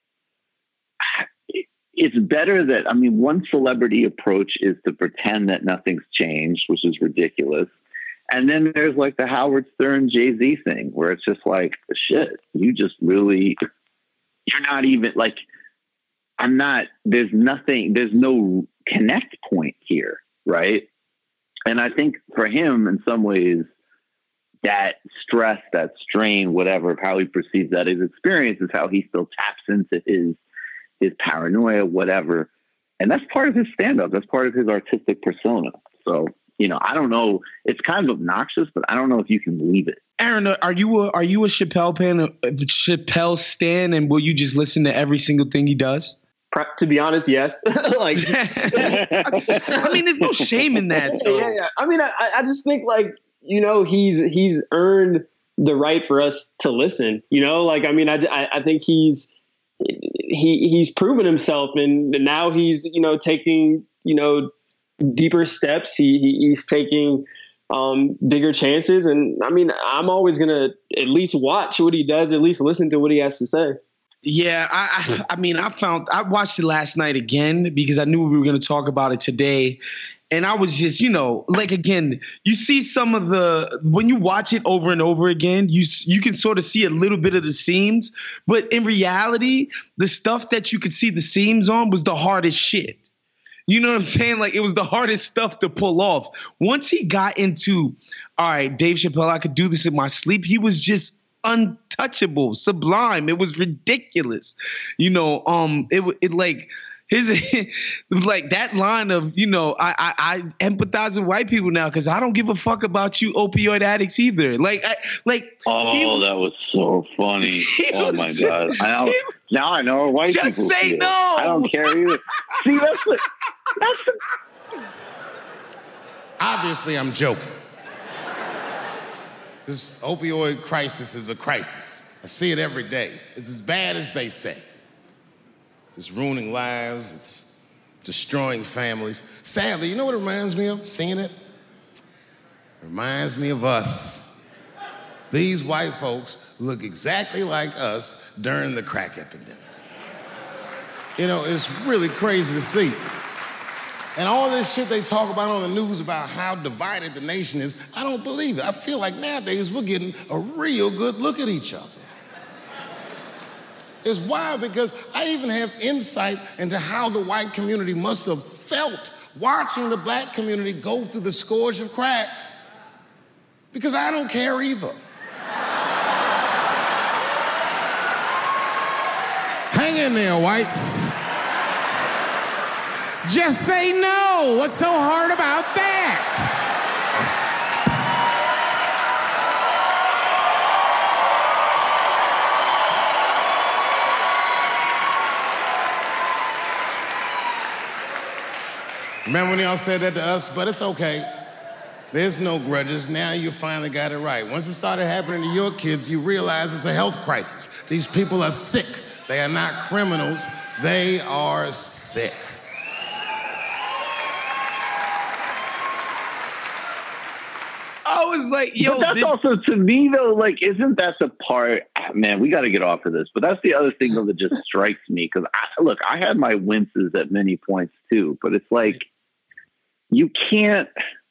it's better that, I mean, one celebrity approach is to pretend that nothing's changed, which is ridiculous. And then there's like the Howard Stern Jay-Z thing where it's just like, shit, you just really, you're not even like, I'm not, there's nothing, there's no connect point here, right? And I think for him, in some ways, that stress, that strain, whatever, how he perceives that his experience is how he still taps into his his paranoia, whatever. And that's part of his stand-up. That's part of his artistic persona. So, you know, I don't know. It's kind of obnoxious, but I don't know if you can believe it. Aaron, are you a, are you a Chappelle fan, a Chappelle stan, and will you just listen to every single thing he does? To be honest, yes. Like, I mean, there's no shame in that. So. Yeah, yeah. I mean, I, I just think, like, you know, he's he's earned the right for us to listen. You know, like, I mean, I, I, I think he's he he's proven himself, and now he's, you know, taking, you know, deeper steps. He, he he's taking um, bigger chances, and I mean, I'm always gonna at least watch what he does, at least listen to what he has to say. Yeah, I, I I mean, I found I watched it last night again because I knew we were going to talk about it today, and I was just, you know, like, again, you see some of the, when you watch it over and over again, you you can sort of see a little bit of the seams, but in reality, the stuff that you could see the seams on was the hardest shit. You know what I'm saying? Like, it was the hardest stuff to pull off. Once he got into, all right, Dave Chappelle, I could do this in my sleep, he was just untouchable, sublime. It was ridiculous. You know, um, it it like his like that line of, you know, I I, I empathize with white people now because I don't give a fuck about you opioid addicts either. Like, I, like. Oh, he, that was so funny. Oh my just, god! I know, now I know what white just people say feel. no. I don't care either. See, that's the, that's the. Obviously, I'm joking. This opioid crisis is a crisis. I see it every day. It's as bad as they say. It's ruining lives. It's destroying families. Sadly, you know what it reminds me of, seeing it? It reminds me of us. These white folks look exactly like us during the crack epidemic. You know, it's really crazy to see. And all this shit they talk about on the news about how divided the nation is, I don't believe it. I feel like nowadays we're getting a real good look at each other. It's wild because I even have insight into how the white community must have felt watching the black community go through the scourge of crack because I don't care either. Hang in there, whites. Just say no. What's so hard about that? Remember when y'all said that to us? But it's okay. There's no grudges. Now you finally got it right. Once it started happening to your kids, you realize it's a health crisis. These people are sick. They are not criminals. They are sick. I was like, yo. But that's this- also, to me, though, like, isn't that the part, man, we got to get off of this. But that's the other thing, though, that just strikes me. Because, look, I had my winces at many points, too. But it's like, you can't,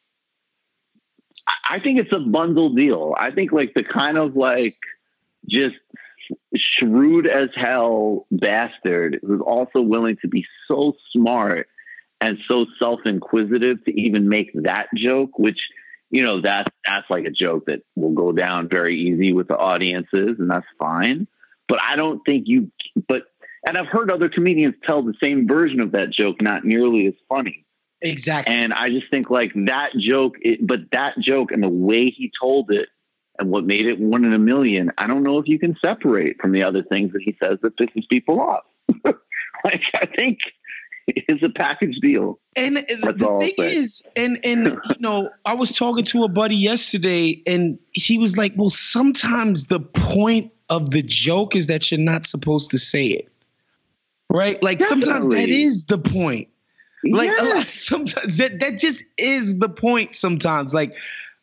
I think it's a bundle deal. I think, like, the kind of, like, just shrewd as hell bastard who's also willing to be so smart and so self-inquisitive to even make that joke, which, you know, that, that's like a joke that will go down very easy with the audiences, and that's fine. But I don't think you, but, and I've heard other comedians tell the same version of that joke, not nearly as funny. Exactly. And I just think like that joke, it, but that joke and the way he told it and what made it one in a million, I don't know if you can separate from the other things that he says that pisses people off. Like, I think it's a package deal. And That's the thing is, and and you know, I was talking to a buddy yesterday, and he was like, "Well, sometimes the point of the joke is that you're not supposed to say it, right? Like Definitely. sometimes that is the point. Like a Yes. lot, sometimes that that just is the point. Sometimes, like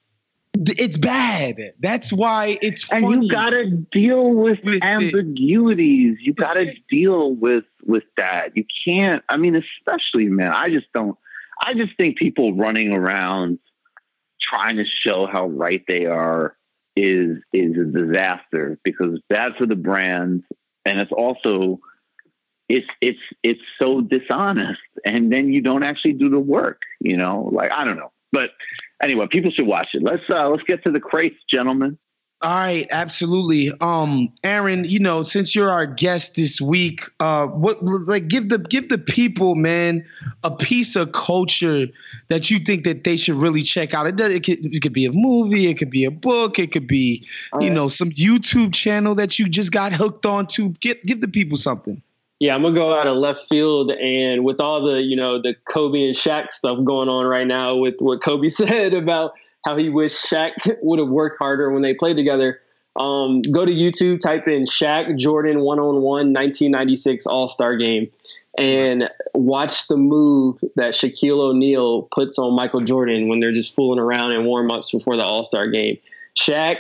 th- it's bad. That's why it's funny. And you gotta deal with, With it. ambiguities. You gotta deal with with that. You can't. I mean, especially, man. I just don't. I just think people running around trying to show how right they are is is a disaster, because it's bad for the brand, and it's also it's it's it's so dishonest. And then you don't actually do the work. You know, like I don't know. But anyway, people should watch it. Let's uh, let's get to the crates, gentlemen. All right, absolutely. Um, Aaron, you know, since you're our guest this week, uh, what like give the give the people, man, a piece of culture that you think that they should really check out. It does. It could, it could be a movie, it could be a book, it could be, All you right. know, some YouTube channel that you just got hooked onto. Give give the people something. Yeah, I'm gonna go out of left field, and with all the, you know, the Kobe and Shaq stuff going on right now, with what Kobe said about how he wished Shaq would have worked harder when they played together. Um, go to YouTube, type in Shaq Jordan one-on-one nineteen ninety-six All-Star Game, and watch the move that Shaquille O'Neal puts on Michael Jordan when they're just fooling around in warm-ups before the All-Star Game. Shaq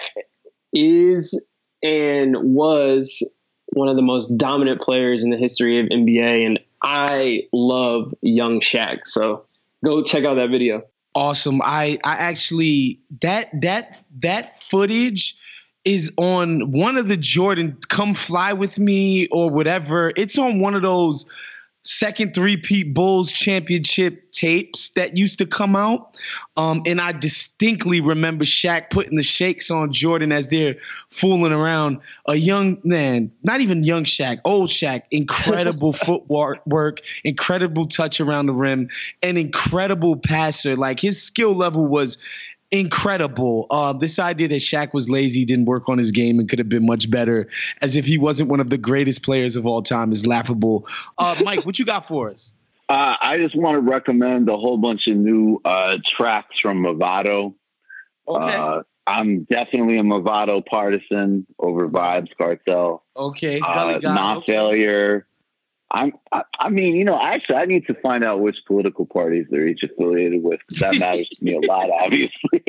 is and was one of the most dominant players in the history of N B A, and I love young Shaq. So go check out that video. Awesome. I I actually that that that footage is on one of the Jordan Come Fly With Me or whatever. It's on one of those second three-peat Bulls championship tapes that used to come out. Um, and I distinctly remember Shaq putting the shakes on Jordan as they're fooling around. A young man, not even young Shaq, old Shaq, incredible footwork, work, incredible touch around the rim, an incredible passer. Like his skill level was incredible. Uh, this idea that Shaq was lazy, didn't work on his game, and could have been much better, as if he wasn't one of the greatest players of all time, is laughable. Uh, Mike, what you got for us? Uh, I just want to recommend a whole bunch of new uh, tracks from Movado. Okay. Uh, I'm definitely a Movado partisan over Vibes Cartel. Okay. Uh, Gully Guy. Non-failure. I'm. I, I mean, you know, actually, I need to find out which political parties they're each affiliated with, because that matters to me a lot, obviously.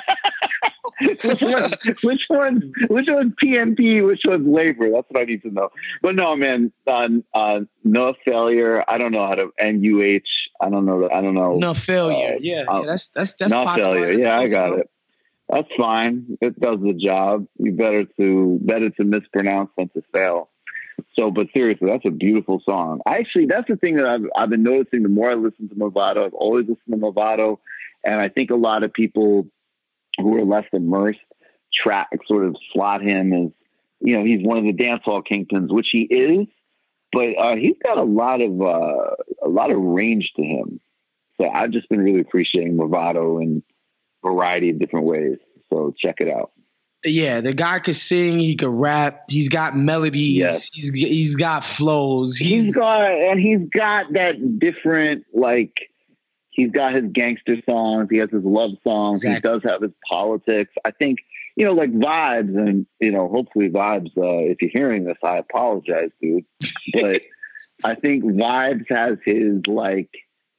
which one? Which one? Which one's P N P? Which one's Labor? That's what I need to know. But no, man. Uh, uh, no failure. I don't know how to N U H. I don't know. I don't know. No failure. Uh, yeah, uh, yeah. That's that's that's no Patois. failure. That's Yeah, I got also- it. That's fine. It does the job. You better to better to mispronounce than to fail. So, but seriously, that's a beautiful song. I actually, that's the thing that I've, I've been noticing. The more I listen to Mavado, I've always listened to Mavado. And I think a lot of people who are less immersed track sort of slot him as, you know, he's one of the dancehall kingpins, which he is, but uh, he's got a lot of, uh, a lot of range to him. So I've just been really appreciating Mavado in a variety of different ways. So check it out. Yeah, the guy could sing, he could rap, he's got melodies, yes. he's he's got flows. He's, he's got and he's got that different, like, he's got his gangster songs, he has his love songs, exactly. He does have his politics. I think, you know, like Vibes, and, you know, hopefully Vibes, uh, if you're hearing this, I apologize, dude. But I think Vibes has his, like,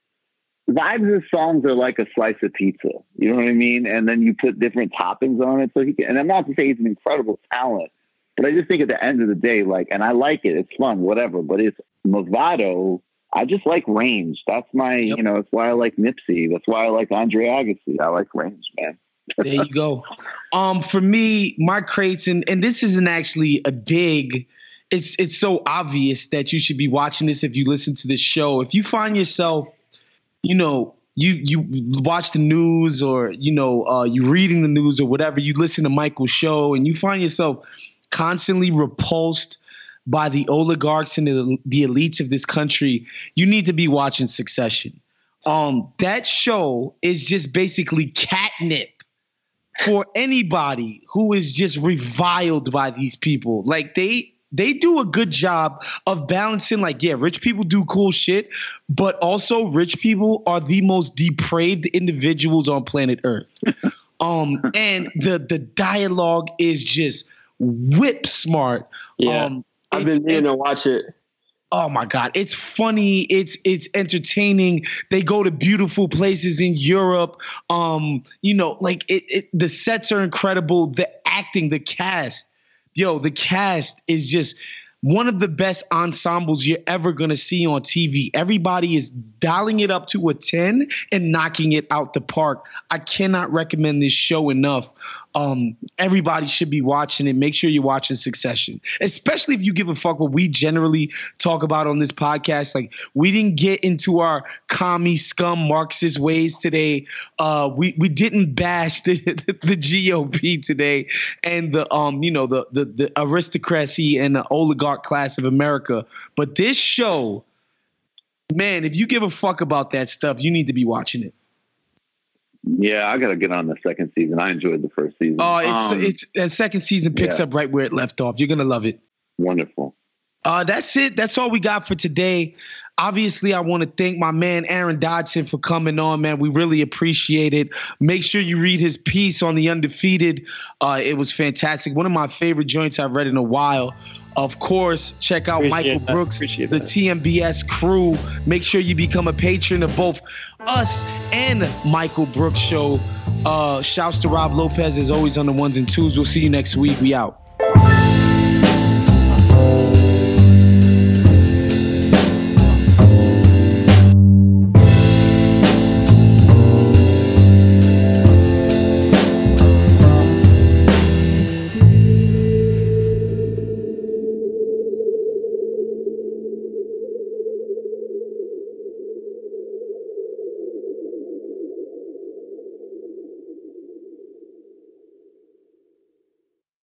Vibes' songs are like a slice of pizza. You know what I mean? And then you put different toppings on it. So he can, and I'm not to say he's an incredible talent, but I just think at the end of the day, like, and I like it, it's fun, whatever, but it's Mavado. I just like range. That's my, yep. you know, that's why I like Nipsey. That's why I like Andre Agassi. I like range, man. There you go. Um, for me, my crates, and, and this isn't actually a dig. It's, it's so obvious that you should be watching this if you listen to this show. If you find yourself, you know, you you watch the news or, you know, uh, you reading the news or whatever, you listen to Michael's show and you find yourself constantly repulsed by the oligarchs and the, the elites of this country, you need to be watching Succession. Um, that show is just basically catnip for anybody who is just reviled by these people. Like they They do a good job of balancing, like, yeah, rich people do cool shit, but also rich people are the most depraved individuals on planet Earth. um, and the the dialogue is just whip smart. Yeah, um, I've been meaning to watch it. Oh my God, it's funny. It's it's entertaining. They go to beautiful places in Europe. Um, you know, like it, it the sets are incredible. The acting, the cast. Yo, the cast is just one of the best ensembles you're ever going to see on T V. Everybody is dialing it up to a ten and knocking it out the park. I cannot recommend this show enough. Um, everybody should be watching it. Make sure you're watching Succession, especially if you give a fuck what we generally talk about on this podcast. Like, we didn't get into our commie scum Marxist ways today. Uh, we we didn't bash the, the, the G O P today and the um you know the the, the aristocracy and the oligarch class of America. But this show, man, if you give a fuck about that stuff, you need to be watching it. Yeah, I got to get on the second season. I enjoyed the first season. Oh, it's um, it's that second season picks yeah. up right where it left off. You're gonna love it. Wonderful. Uh, that's it. That's all we got for today. Obviously, I want to thank my man Aaron Dodson for coming on, man. We really appreciate it. Make sure you read his piece on The Undefeated. Uh, it was fantastic. One of my favorite joints I've read in a while. Of course, check out Appreciate Michael that. Brooks, Appreciate the that. T M B S crew. Make sure you become a patron of both us and Michael Brooks show. Uh, shouts to Rob Lopez, as always, on the ones and twos. We'll see you next week. We out.